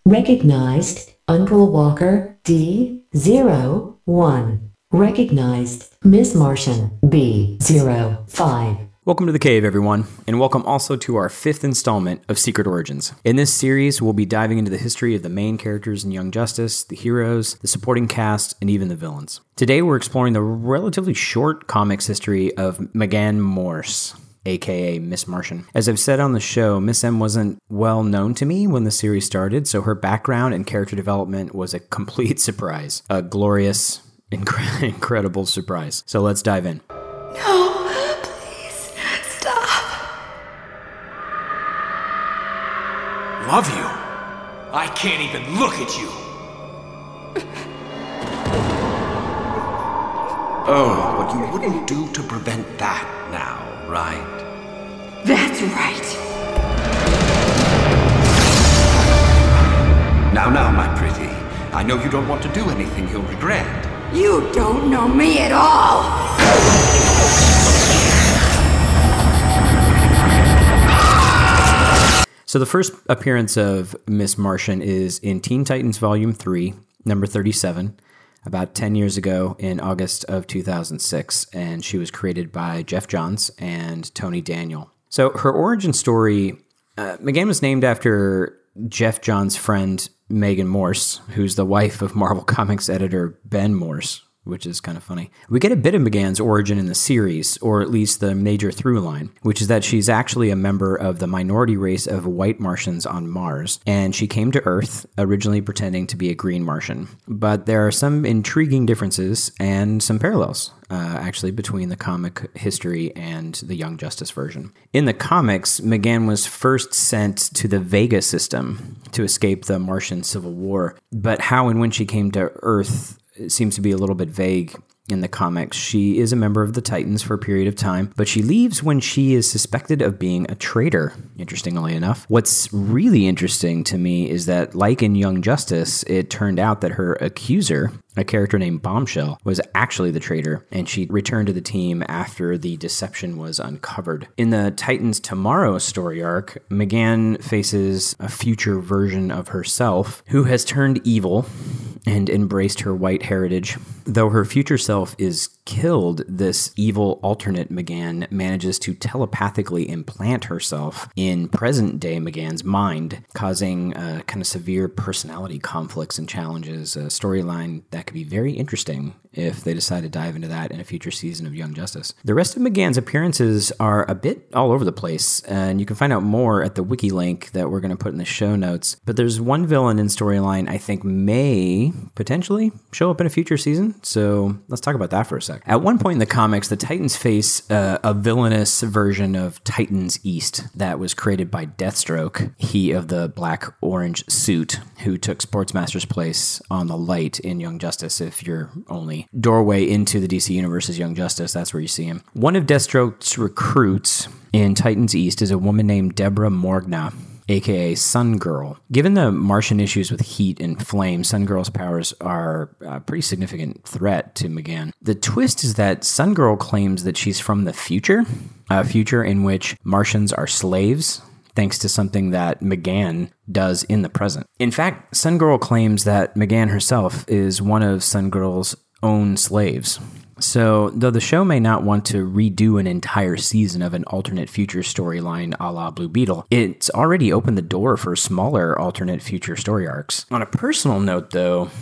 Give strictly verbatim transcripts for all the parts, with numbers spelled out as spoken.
Recognized, Uncle Walker, D zero one. Recognized, Miss Martian, B zero five. Welcome to The Cave, everyone, and welcome also to our fifth installment of Secret Origins. In this series, we'll be diving into the history of the main characters in Young Justice, the heroes, the supporting cast, and even the villains. Today, we're exploring the relatively short comics history of Megan Morse, aka Miss Martian. As I've said on the show, Miss M wasn't well known to me when the series started, so her background and character development was a complete surprise. A glorious, incre- incredible surprise. So let's dive in. No. Love you? I can't even look at you. Oh, but you wouldn't do to prevent that now, right? That's right. Now, now, my pretty. I know you don't want to do anything you'll regret. You don't know me at all. So the first appearance of Miss Martian is in Teen Titans Volume three, number thirty-seven, about ten years ago in August of two thousand six, and she was created by Geoff Johns and Tony Daniel. So her origin story, uh, Megan was named after Geoff Johns' friend Megan Morse, who's the wife of Marvel Comics editor Ben Morse, which is kind of funny. We get a bit of Megan's origin in the series, or at least the major through line, which is that she's actually a member of the minority race of white Martians on Mars, and she came to Earth originally pretending to be a green Martian. But there are some intriguing differences and some parallels, uh, actually, between the comic history and the Young Justice version. In the comics, Megan was first sent to the Vega system to escape the Martian Civil War, but how and when she came to Earth it seems to be a little bit vague in the comics. She is a member of the Titans for a period of time, but she leaves when she is suspected of being a traitor, interestingly enough. What's really interesting to me is that, like in Young Justice, it turned out that her accuser, a character named Bombshell, was actually the traitor, and she returned to the team after the deception was uncovered. In the Titans Tomorrow story arc, Megan faces a future version of herself who has turned evil and embraced her white heritage. Though her future self is killed, this evil alternate Megan manages to telepathically implant herself in present-day Megan's mind, causing uh, kind of severe personality conflicts and challenges, a storyline that could be very interesting if they decide to dive into that in a future season of Young Justice. The rest of Megan's appearances are a bit all over the place, and you can find out more at the wiki link that we're going to put in the show notes. But there's one villain in storyline I think may potentially show up in a future season, so let's talk about that for a sec. At one point in the comics, the Titans face uh, a villainous version of Titans East that was created by Deathstroke, he of the black-orange suit, who took Sportsmaster's place on the light in Young Justice. If you're only doorway into the D C Universe is Young Justice, that's where you see him. One of Deathstroke's recruits in Titans East is a woman named Deborah Morgna, aka Sun Girl. Given the Martian issues with heat and flame, Sun Girl's powers are a pretty significant threat to Megan. The twist is that Sun Girl claims that she's from the future, a future in which Martians are slaves, thanks to something that Megan does in the present. In fact, Sun Girl claims that Megan herself is one of Sun Girl's own slaves. So, though the show may not want to redo an entire season of an alternate future storyline a la Blue Beetle, it's already opened the door for smaller alternate future story arcs. On a personal note, though,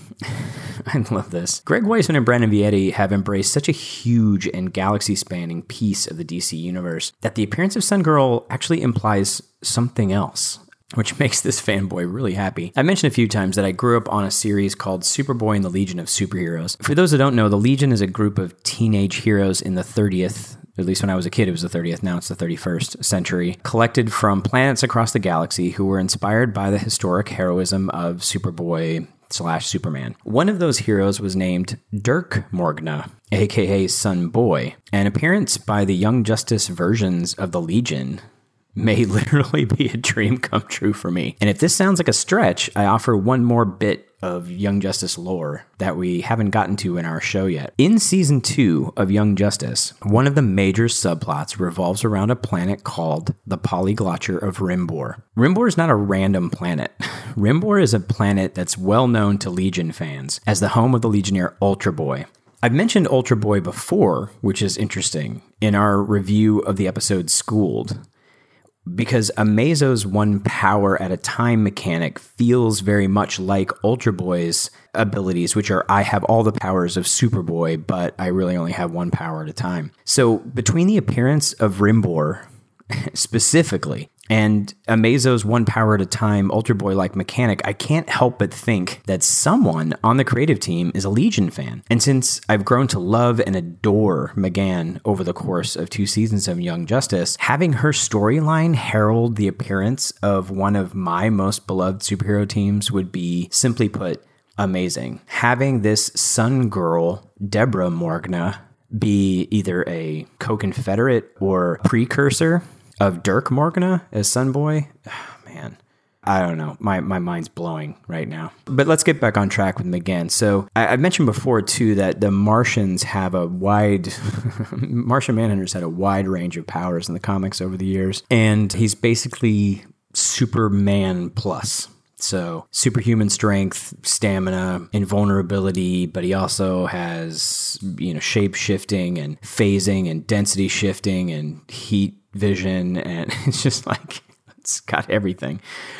I love this. Greg Weisman and Brandon Vietti have embraced such a huge and galaxy-spanning piece of the D C universe that the appearance of Sun Girl actually implies something else, which makes this fanboy really happy. I mentioned a few times that I grew up on a series called Superboy and the Legion of Superheroes. For those that don't know, the Legion is a group of teenage heroes in the thirtieth, at least when I was a kid, it was the thirtieth, now it's the thirty-first century, collected from planets across the galaxy who were inspired by the historic heroism of Superboy slash Superman. One of those heroes was named Dirk Morgna, aka Sun Boy. An appearance by the Young Justice versions of the Legion may literally be a dream come true for me. And if this sounds like a stretch, I offer one more bit of Young Justice lore that we haven't gotten to in our show yet. In season two of Young Justice, one of the major subplots revolves around a planet called the Polyglotcher of Rimbor. Rimbor is not a random planet. Rimbor is a planet that's well known to Legion fans as the home of the Legionnaire Ultra Boy. I've mentioned Ultra Boy before, which is interesting, in our review of the episode Schooled, because Amazo's one power at a time mechanic feels very much like Ultra Boy's abilities, which are I have all the powers of Superboy, but I really only have one power at a time. So between the appearance of Rimbor specifically and Amazo's one power at a time Ultra Boy-like mechanic, I can't help but think that someone on the creative team is a Legion fan. And since I've grown to love and adore M'gann over the course of two seasons of Young Justice, having her storyline herald the appearance of one of my most beloved superhero teams would be, simply put, amazing. Having this Sun Girl, Deborah Morgna, be either a co-confederate or precursor of Dirk Morgna as Sunboy, oh, man, I don't know. My my mind's blowing right now. But let's get back on track with M'gann. So I, I mentioned before, too, that the Martians have a wide... Martian Manhunter's had a wide range of powers in the comics over the years. And he's basically Superman plus. So superhuman strength, stamina, invulnerability, but he also has, you know, shape shifting and phasing and density shifting and heat vision. And it's just like, it's got everything.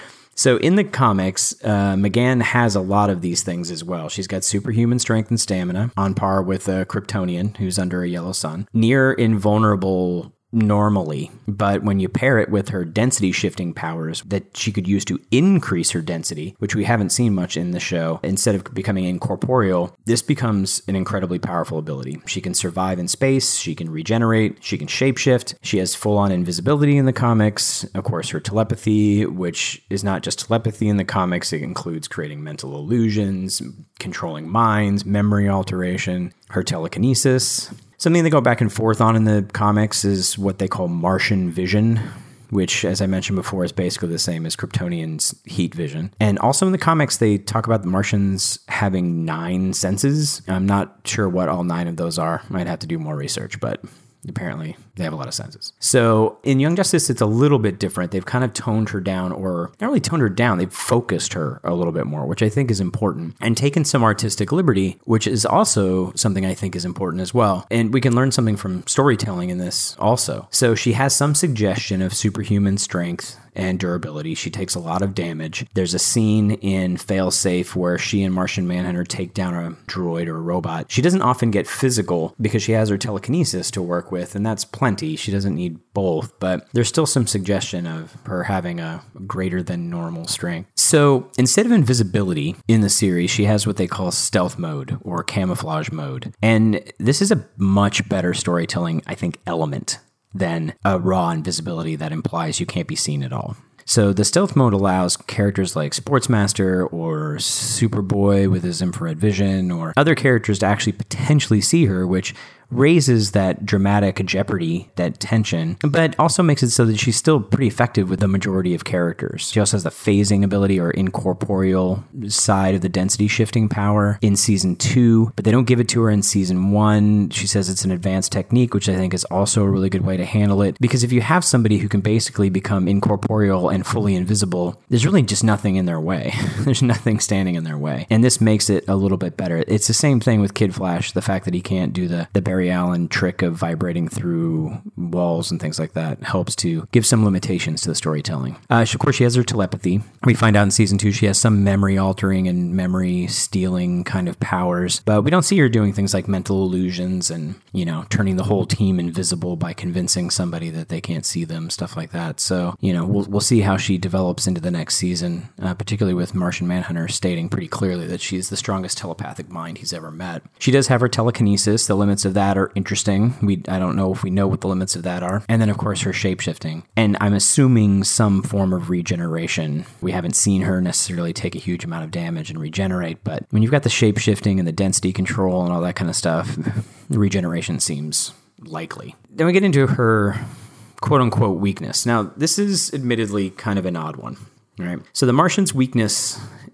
So in the comics, uh, M'gann has a lot of these things as well. She's got superhuman strength and stamina on par with a Kryptonian who's under a yellow sun. Near invulnerable normally, but when you pair it with her density shifting powers that she could use to increase her density, which we haven't seen much in the show, instead of becoming incorporeal, this becomes an incredibly powerful ability. She can survive in space, she can regenerate, she can shapeshift, she has full-on invisibility in the comics, of course her telepathy, which is not just telepathy in the comics, it includes creating mental illusions, controlling minds, memory alteration, her telekinesis. Something they go back and forth on in the comics is what they call Martian vision, which, as I mentioned before, is basically the same as Kryptonian's heat vision. And also in the comics, they talk about the Martians having nine senses. I'm not sure what all nine of those are. Might have to do more research, but apparently they have a lot of senses. So in Young Justice, it's a little bit different. They've kind of toned her down, or not really toned her down, they've focused her a little bit more, which I think is important, and taken some artistic liberty, which is also something I think is important as well. And we can learn something from storytelling in this also. So she has some suggestion of superhuman strength and durability. She takes a lot of damage. There's a scene in Failsafe where she and Martian Manhunter take down a droid or a robot. She doesn't often get physical because she has her telekinesis to work with, and that's plenty. She doesn't need both, but there's still some suggestion of her having a greater than normal strength. So instead of invisibility in the series, she has what they call stealth mode or camouflage mode. And this is a much better storytelling, I think, element than a raw invisibility that implies you can't be seen at all. So the stealth mode allows characters like Sportsmaster or Superboy with his infrared vision or other characters to actually potentially see her, which raises that dramatic jeopardy, that tension, but also makes it so that she's still pretty effective with the majority of characters. She also has the phasing ability or incorporeal side of the density shifting power in season two, but they don't give it to her in season one. She says it's an advanced technique, which I think is also a really good way to handle it, because if you have somebody who can basically become incorporeal and fully invisible, there's really just nothing in their way. There's nothing standing in their way. And this makes it a little bit better. It's the same thing with Kid Flash, the fact that he can't do the, the Barry Allen trick of vibrating through walls and things like that helps to give some limitations to the storytelling. Uh, she, of course, she has her telepathy. We find out in season two she has some memory altering and memory stealing kind of powers, but we don't see her doing things like mental illusions and, you know, turning the whole team invisible by convincing somebody that they can't see them, stuff like that. So, you know, we'll, we'll see how she develops into the next season, uh, particularly with Martian Manhunter stating pretty clearly that she's the strongest telepathic mind he's ever met. She does have her telekinesis. The limits of that are interesting. We I don't know if we know what the limits of that are. And then, of course, her shapeshifting. And I'm assuming some form of regeneration. We haven't seen her necessarily take a huge amount of damage and regenerate, but when you've got the shapeshifting and the density control and all that kind of stuff, regeneration seems likely. Then we get into her quote-unquote weakness. Now, this is admittedly kind of an odd one, right? So the Martian's weakness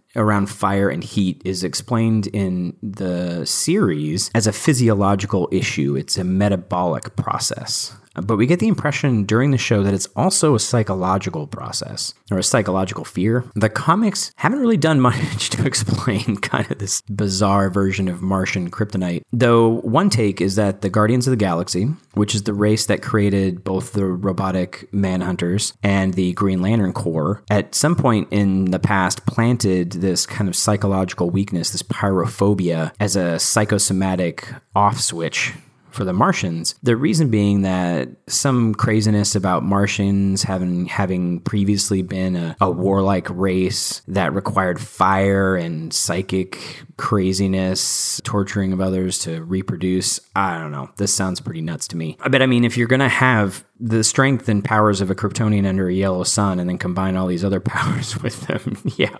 around fire and heat is explained in the series as a physiological issue. It's a metabolic process. But we get the impression during the show that it's also a psychological process or a psychological fear. The comics haven't really done much to explain kind of this bizarre version of Martian kryptonite. Though one take is that the Guardians of the Galaxy, which is the race that created both the robotic Manhunters and the Green Lantern Corps, at some point in the past planted this kind of psychological weakness, this pyrophobia, as a psychosomatic off switch for the Martians. The reason being that some craziness about Martians having having previously been a, a warlike race that required fire and psychic craziness, torturing of others to reproduce. I don't know. This sounds pretty nuts to me. But I mean, if you're going to have the strength and powers of a Kryptonian under a yellow sun and then combine all these other powers with them, yeah,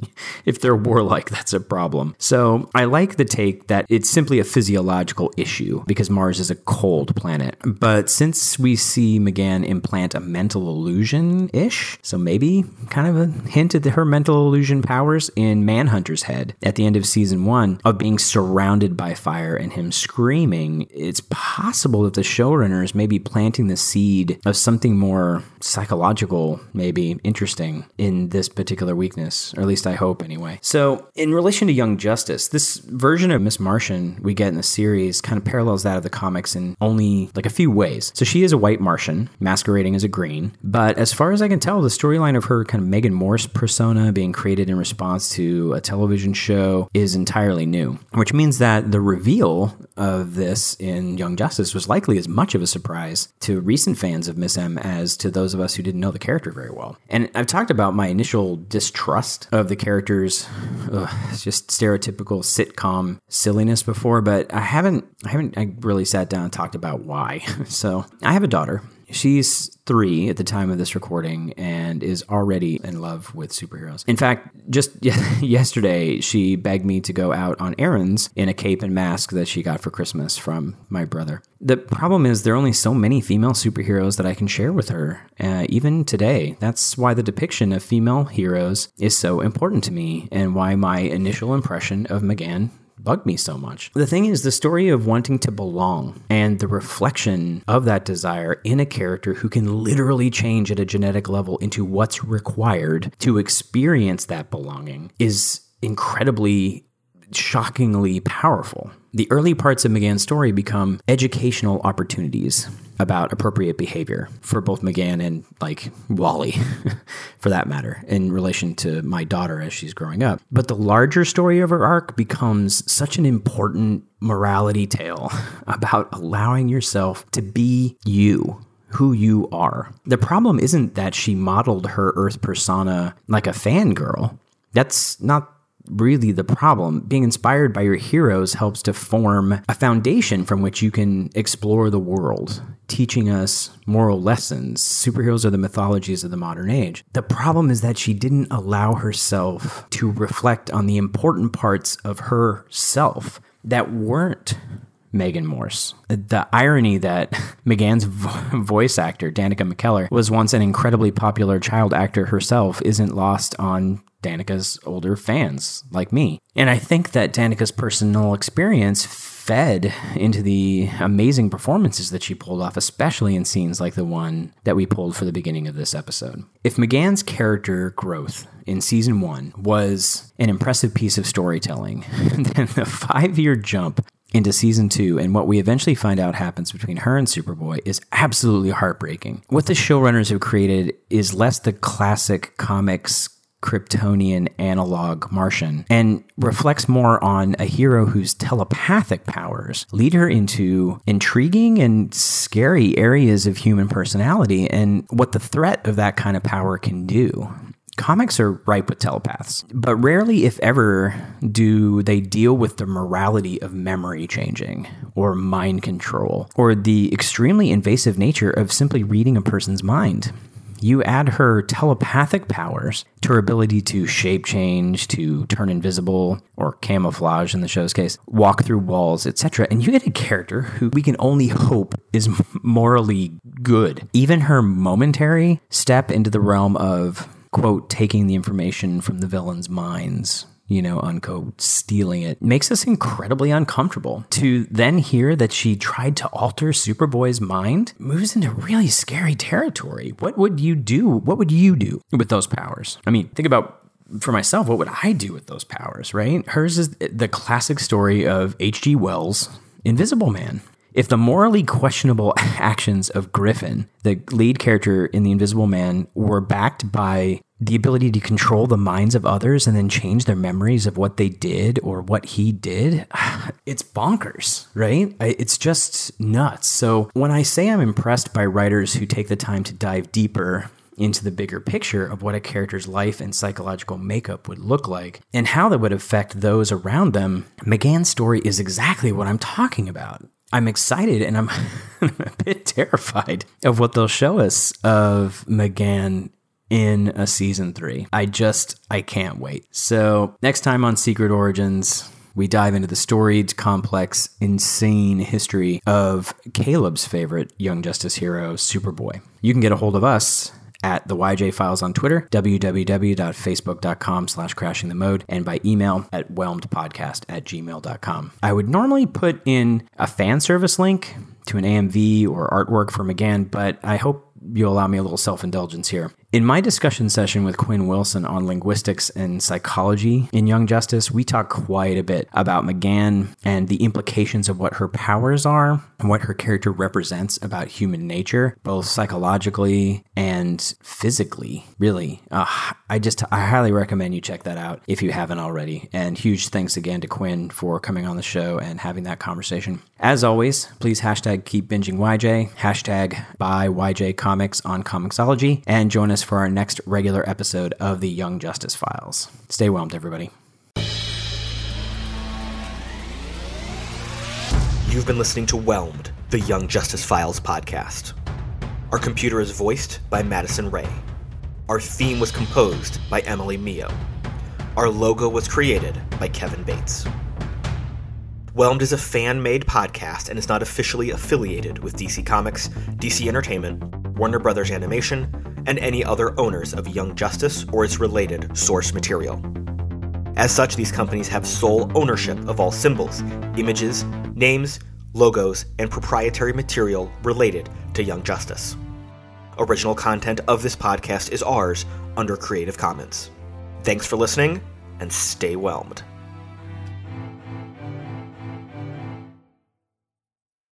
if they're warlike, that's a problem. So I like the take that it's simply a physiological issue because Mars is a cold planet. But since we see M'gann implant a mental illusion-ish, so maybe kind of a hint at her mental illusion powers in Manhunter's head at the end of season one of being surrounded by fire and him screaming, it's possible that the showrunners may be planting the seed of something more psychological, maybe interesting in this particular weakness, or at least I hope anyway. So in relation to Young Justice, this version of Miss Martian we get in the series kind of parallels that of the comics in only like a few ways. So she is a white Martian masquerading as a green, but as far as I can tell, the storyline of her kind of Megan Morse persona being created in response to a television show is entirely new, which means that the reveal of this in Young Justice was likely as much of a surprise to recent fans of Miss M as to those of us who didn't know the character very well. And I've talked about my initial distrust of the character's ugh, just stereotypical sitcom silliness before, but I haven't I haven't I really sat down and talked about why. So I have a daughter. She's three at the time of this recording and is already in love with superheroes. In fact, just yesterday, she begged me to go out on errands in a cape and mask that she got for Christmas from my brother. The problem is there are only so many female superheroes that I can share with her, uh, even today. That's why the depiction of female heroes is so important to me and why my initial impression of M'gann bugged me so much. The thing is, the story of wanting to belong and the reflection of that desire in a character who can literally change at a genetic level into what's required to experience that belonging is incredibly, shockingly powerful. The early parts of M'gann's story become educational opportunities about appropriate behavior for both M'gann and, like, Wally, for that matter, in relation to my daughter as she's growing up. But the larger story of her arc becomes such an important morality tale about allowing yourself to be you, who you are. The problem isn't that she modeled her Earth persona like a fangirl. That's not really the problem. Being inspired by your heroes helps to form a foundation from which you can explore the world, teaching us moral lessons. Superheroes are the mythologies of the modern age. The problem is that she didn't allow herself to reflect on the important parts of herself that weren't Megan Morse. The irony that M'gann's vo- voice actor, Danica McKellar, was once an incredibly popular child actor herself isn't lost on Danica's older fans like me. And I think that Danica's personal experience fed into the amazing performances that she pulled off, especially in scenes like the one that we pulled for the beginning of this episode. If M'gann's character growth in season one was an impressive piece of storytelling, then the five-year jump into season two and what we eventually find out happens between her and Superboy is absolutely heartbreaking. What the showrunners have created is less the classic comics Kryptonian analog Martian and reflects more on a hero whose telepathic powers lead her into intriguing and scary areas of human personality and what the threat of that kind of power can do. Comics are ripe with telepaths, but rarely, if ever, do they deal with the morality of memory changing or mind control or the extremely invasive nature of simply reading a person's mind. You add her telepathic powers to her ability to shape change, to turn invisible or camouflage in the show's case, walk through walls, et cetera, and you get a character who we can only hope is morally good. Even her momentary step into the realm of quote, taking the information from the villain's minds, you know, unquote, stealing it, makes us incredibly uncomfortable. To then hear that she tried to alter Superboy's mind moves into really scary territory. What would you do? What would you do with those powers? I mean, think about, for myself, what would I do with those powers, right? Hers is the classic story of H G Wells' Invisible Man. If the morally questionable actions of Griffin, the lead character in The Invisible Man, were backed by the ability to control the minds of others and then change their memories of what they did or what he did, it's bonkers, right? It's just nuts. So when I say I'm impressed by writers who take the time to dive deeper into the bigger picture of what a character's life and psychological makeup would look like and how that would affect those around them, McGann's story is exactly what I'm talking about. I'm excited and I'm a bit terrified of what they'll show us of McGann in a season three. I just, I can't wait. So next time on Secret Origins, we dive into the storied, complex, insane history of Caleb's favorite Young Justice hero, Superboy. You can get a hold of us at the Y J Files on Twitter, www.facebook.com slash crashing the mode, and by email at whelmedpodcast at gmail dot com. I would normally put in a fan service link to an A M V or artwork for McGann, but I hope you'll allow me a little self-indulgence here. In my discussion session with Quinn Wilson on linguistics and psychology in Young Justice, we talk quite a bit about McGann and the implications of what her powers are and what her character represents about human nature, both psychologically and physically, really. Uh, I just, I highly recommend you check that out if you haven't already. And huge thanks again to Quinn for coming on the show and having that conversation. As always, please hashtag keep binging Y J, hashtag buy Y J Comics on Comixology, and join us for our next regular episode of the Young Justice Files. Stay whelmed, everybody. You've been listening to Whelmed, the Young Justice Files podcast. Our computer is voiced by Madison Ray. Our theme was composed by Emily Mio. Our logo was created by Kevin Bates. Whelmed is a fan-made podcast and is not officially affiliated with D C Comics, D C Entertainment, Warner Brothers Animation, and any other owners of Young Justice or its related source material. As such, these companies have sole ownership of all symbols, images, names, logos, and proprietary material related to Young Justice. Original content of this podcast is ours under Creative Commons. Thanks for listening, and stay whelmed.